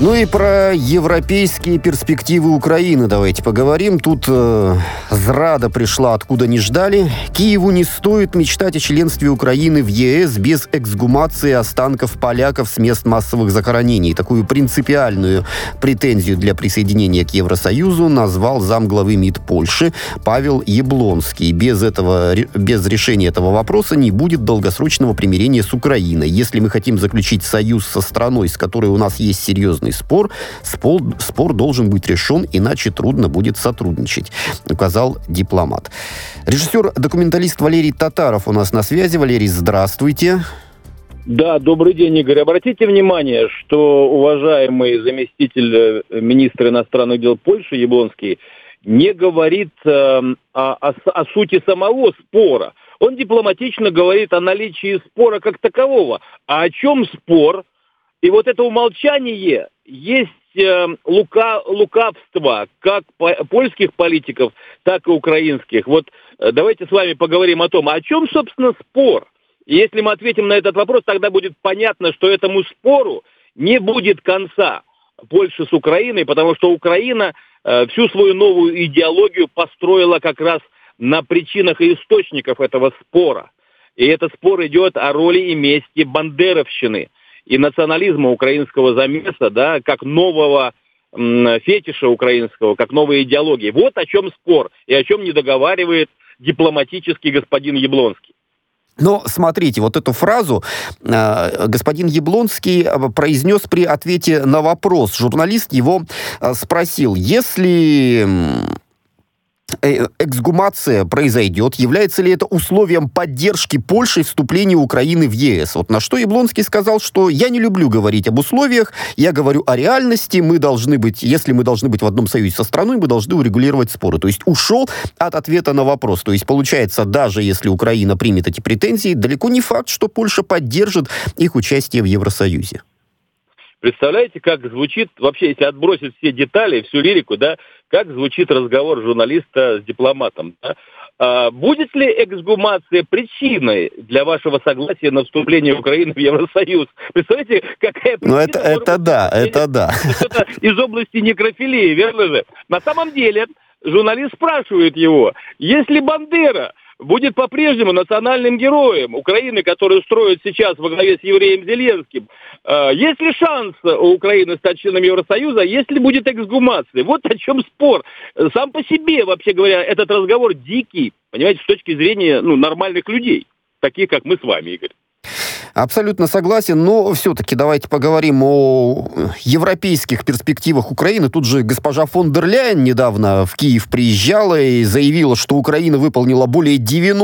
Ну и про европейские перспективы Украины давайте поговорим. Тут зрада пришла, откуда не ждали. Киеву не стоит мечтать о членстве Украины в ЕС без эксгумации останков поляков с мест массовых захоронений. Такую принципиальную претензию для присоединения к Евросоюзу назвал замглавы МИД Польши Павел Яблонский. Без решения этого вопроса не будет долгосрочного примирения с Украиной. Если мы хотим заключить союз со страной, с которой у нас есть серьезный спор должен быть решен, иначе трудно будет сотрудничать, указал дипломат. Режиссер-документалист Валерий Татаров у нас на связи. Валерий, здравствуйте. Да, добрый день, Игорь. Обратите внимание, что уважаемый заместитель министра иностранных дел Польши Яблонский не говорит о сути самого спора. Он дипломатично говорит о наличии спора как такового. А о чем спор? И вот это умолчание есть лукавство как польских политиков, так и украинских. Вот давайте с вами поговорим о том, о чем, собственно, спор. И если мы ответим на этот вопрос, тогда будет понятно, что этому спору не будет конца Польши с Украиной, потому что Украина всю свою новую идеологию построила как раз на причинах и источниках этого спора. И этот спор идет о роли и месте бандеровщины и национализма украинского замеса, да, как нового фетиша украинского, как новой идеологии. Вот о чем спор и о чем не договаривает дипломатический господин Яблонский. Но смотрите, вот эту фразу господин Яблонский произнес при ответе на вопрос. Журналист его спросил, если эксгумация произойдет, является ли это условием поддержки Польши вступления Украины в ЕС? Вот на что Яблонский сказал, что я не люблю говорить об условиях, я говорю о реальности, если мы должны быть в одном союзе со страной, мы должны урегулировать споры. То есть ушел от ответа на вопрос. То есть получается, даже если Украина примет эти претензии, далеко не факт, что Польша поддержит их участие в Евросоюзе. Представляете, как звучит, вообще, если отбросить все детали, всю лирику, да, как звучит разговор журналиста с дипломатом, да? Будет ли эксгумация причиной для вашего согласия на вступление Украины в Евросоюз? Представляете, какая причина? Ну, это да. Это из области некрофилии, верно же? На самом деле, журналист спрашивает его, если Бандера будет по-прежнему национальным героем Украины, который строит сейчас во главе с евреем Зеленским, есть ли шанс у Украины стать членом Евросоюза, если будет эксгумация? Вот о чем спор. Сам по себе, вообще говоря, этот разговор дикий, понимаете, с точки зрения нормальных людей, таких, как мы с вами, Игорь. Абсолютно согласен, но все-таки давайте поговорим о европейских перспективах Украины. Тут же госпожа фон дер Ляйен недавно в Киев приезжала и заявила, что Украина выполнила более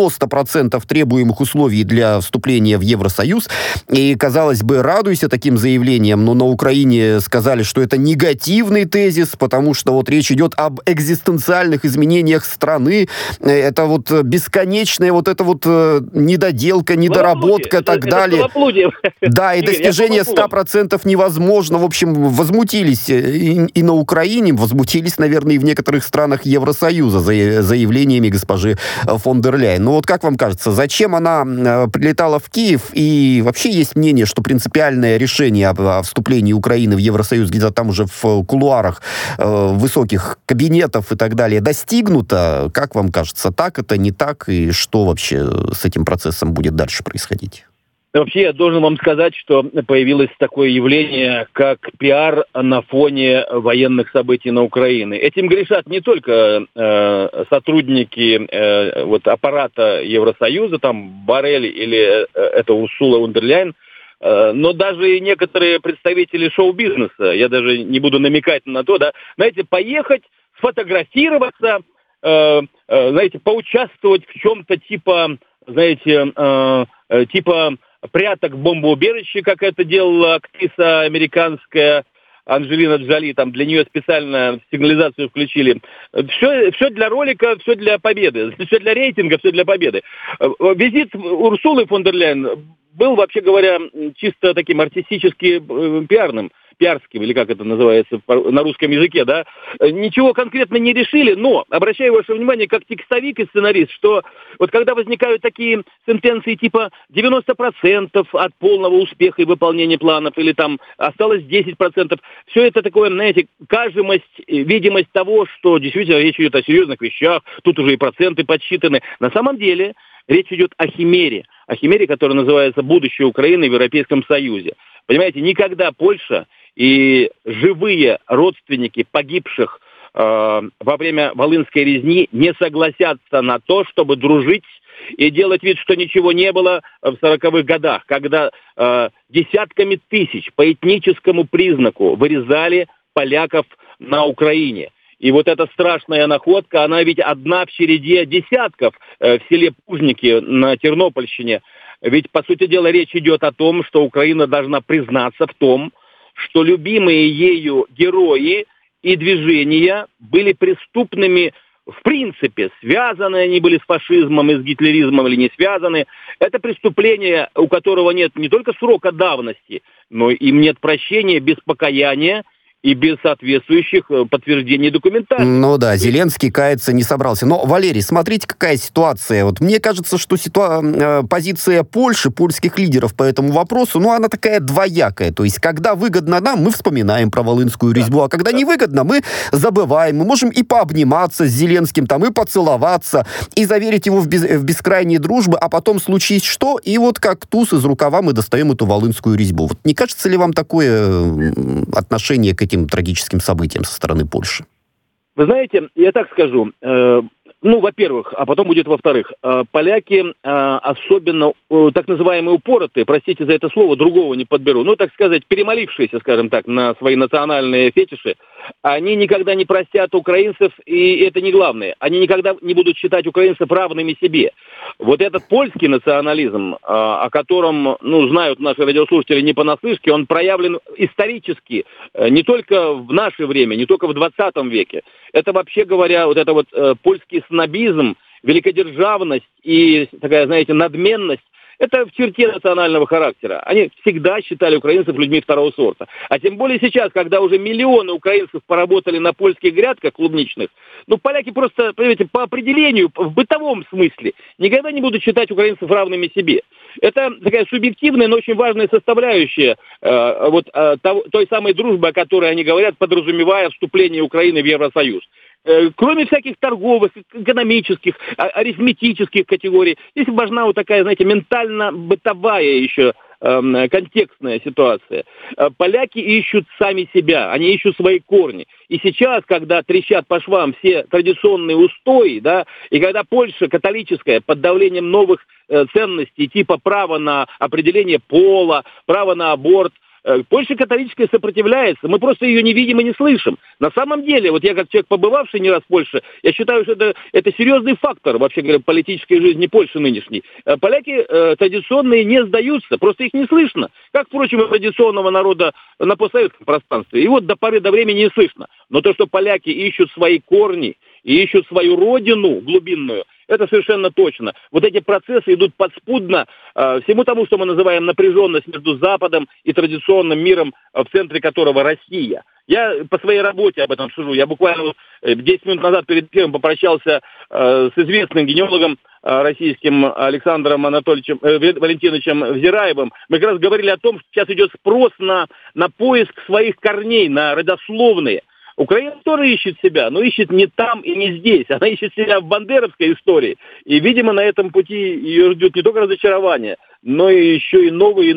90% требуемых условий для вступления в Евросоюз. И, казалось бы, радуйся таким заявлениям, но на Украине сказали, что это негативный тезис, потому что вот речь идет об экзистенциальных изменениях страны. Это вот бесконечная вот эта вот недоделка, недоработка и так далее. Да, и достижение 100% невозможно. В общем, возмутились и на Украине, возмутились, наверное, и в некоторых странах Евросоюза заявлениями госпожи фон дер Ляйен. Ну вот как вам кажется, зачем она прилетала в Киев? И вообще есть мнение, что принципиальное решение о вступлении Украины в Евросоюз где-то там уже в кулуарах высоких кабинетов и так далее достигнуто. Как вам кажется, так это, не так? И что вообще с этим процессом будет дальше происходить? Вообще, я должен вам сказать, что появилось такое явление, как пиар на фоне военных событий на Украине. Этим грешат не только сотрудники аппарата Евросоюза, там Боррель или это Урсула фон дер Ляйен, но даже и некоторые представители шоу-бизнеса, я даже не буду намекать на то, да, знаете, поехать, сфотографироваться, знаете, поучаствовать в чем-то типа, знаете, типа пряток в бомбоубежище, как это делала актриса американская Анджелина Джоли, там для нее специально сигнализацию включили. Все для ролика, все для победы, все для рейтинга, все для победы. Визит Урсулы фон дер Ляйен был, вообще говоря, чисто таким артистически пиарным. Пиарским, или как это называется на русском языке, да, ничего конкретно не решили, но обращаю ваше внимание, как текстовик и сценарист, что вот когда возникают такие сентенции типа 90% от полного успеха и выполнения планов, или там осталось 10%, все это такое, знаете, кажемость, видимость того, что действительно речь идет о серьезных вещах, тут уже и проценты подсчитаны. На самом деле речь идет о химере, которая называется «Будущее Украины в Европейском Союзе». Понимаете, никогда Польша и живые родственники погибших во время Волынской резни не согласятся на то, чтобы дружить и делать вид, что ничего не было в 40-х годах, когда десятками тысяч по этническому признаку вырезали поляков на Украине. И вот эта страшная находка, она ведь одна в череде десятков в селе Пужники на Тернопольщине. Ведь, по сути дела, речь идет о том, что Украина должна признаться в том, что любимые ею герои и движения были преступными в принципе. Связаны они были с фашизмом и с гитлеризмом или не связаны. Это преступление, у которого нет не только срока давности, но им нет прощения без покаяния и без соответствующих подтверждений документации. Ну да, Зеленский каяться не собрался. Но, Валерий, смотрите, какая ситуация. Вот мне кажется, что позиция Польши, польских лидеров по этому вопросу, ну, она такая двоякая. То есть, когда выгодно нам, мы вспоминаем про Волынскую резьбу, а когда невыгодно, мы забываем. Мы можем и пообниматься с Зеленским, там, и поцеловаться, и заверить его в бескрайней дружбе, а потом случись что, и вот как туз из рукава мы достаем эту Волынскую резьбу. Вот не кажется ли вам такое отношение к этим трагическим событиям со стороны Польши? Вы знаете, я так скажу, во-первых, а потом будет во-вторых, поляки особенно так называемые упоротые, простите за это слово, другого не подберу, так сказать, перемолившиеся, скажем так, на свои национальные фетиши, они никогда не простят украинцев, и это не главное, они никогда не будут считать украинцев равными себе. Вот этот польский национализм, о котором, знают наши радиослушатели не понаслышке, он проявлен исторически, не только в наше время, не только в 20 веке. Это, вообще говоря, вот это вот польский снобизм, великодержавность и такая, знаете, надменность, это в черте национального характера. Они всегда считали украинцев людьми второго сорта. А тем более сейчас, когда уже миллионы украинцев поработали на польских грядках клубничных, поляки просто, понимаете, по определению, в бытовом смысле, никогда не будут считать украинцев равными себе. Это такая субъективная, но очень важная составляющая той самой дружбы, о которой они говорят, подразумевая вступление Украины в Евросоюз. Кроме всяких торговых, экономических, арифметических категорий, здесь важна вот такая, знаете, ментально-бытовая еще контекстная ситуация. Поляки ищут сами себя, они ищут свои корни. И сейчас, когда трещат по швам все традиционные устои, да, и когда Польша католическая под давлением новых ценностей типа права на определение пола, права на аборт, Польша католическая сопротивляется, мы просто ее не видим и не слышим. На самом деле, вот я как человек, побывавший не раз в Польше, я считаю, что это серьезный фактор, вообще говоря, политической жизни Польши нынешней. Поляки традиционные не сдаются, просто их не слышно. Как, впрочем, и традиционного народа на постсоветском пространстве. И вот до поры до времени не слышно. Но то, что поляки ищут свои корни и ищут свою родину глубинную, это совершенно точно. Вот эти процессы идут подспудно всему тому, что мы называем напряженность между Западом и традиционным миром, в центре которого Россия. Я по своей работе об этом сужу. Я буквально 10 минут назад перед эфиром попрощался с известным генеалогом российским Александром Валентиновичем Взираевым. Мы как раз говорили о том, что сейчас идет спрос на поиск своих корней, на родословные. Украина тоже ищет себя, но ищет не там и не здесь. Она ищет себя в бандеровской истории. И, видимо, на этом пути ее ждет не только разочарование, но и еще и новые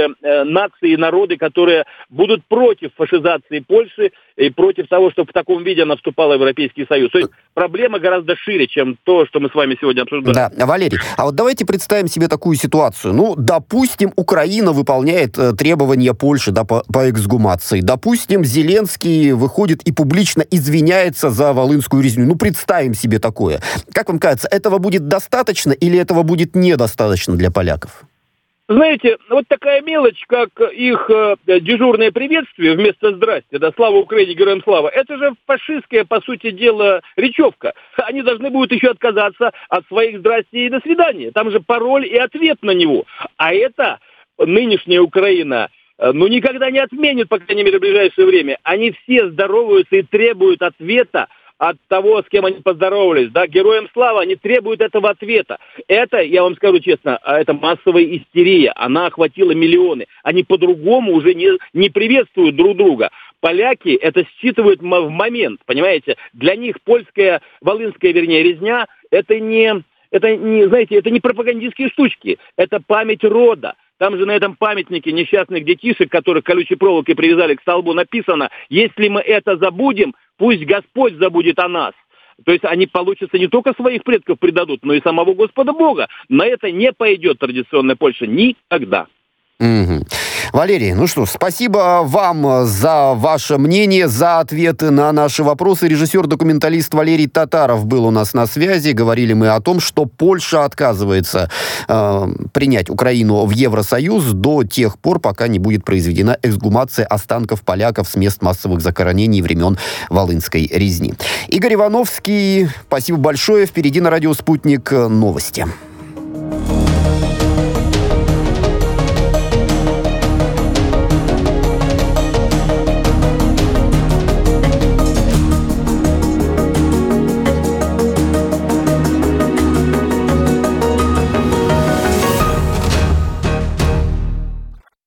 нации и народы, которые будут против фашизации Польши и против того, чтобы в таком виде она вступала в Европейский Союз. То есть проблема гораздо шире, чем то, что мы с вами сегодня обсуждаем. Да, Валерий, а вот давайте представим себе такую ситуацию. Допустим, Украина выполняет требования Польши по эксгумации. Допустим, Зеленский выходит и публично извиняется за Волынскую резню. Представим себе такое. Как вам кажется, этого будет достаточно или этого будет недостаточно для поляков? Знаете, вот такая мелочь, как их дежурное приветствие вместо «здрасте», да, «слава Украине, героям слава», это же фашистская, по сути дела, речевка. Они должны будут еще отказаться от своих «здрасте» и «до свидания». Там же пароль и ответ на него. А это нынешняя Украина никогда не отменят, по крайней мере, в ближайшее время. Они все здороваются и требуют ответа от того, с кем они поздоровались. Да, героям слава, они требуют этого ответа. Это, я вам скажу честно, это массовая истерия. Она охватила миллионы. Они по-другому уже не приветствуют друг друга. Поляки это считывают в момент, понимаете? Для них польская, волынская, резня, это не пропагандистские штучки. Это память рода. Там же на этом памятнике несчастных детишек, которых колючей проволокой привязали к столбу, написано: если мы это забудем, пусть Господь забудет о нас. То есть они, получится, не только своих предков предадут, но и самого Господа Бога. На это не пойдет традиционная Польша никогда. Угу. Валерий, ну что, спасибо вам за ваше мнение, за ответы на наши вопросы. Режиссер-документалист Валерий Татаров был у нас на связи. Говорили мы о том, что Польша отказывается принять Украину в Евросоюз до тех пор, пока не будет произведена эксгумация останков поляков с мест массовых захоронений времен Волынской резни. Игорь Ивановский, спасибо большое. Впереди на радио «Спутник» новости.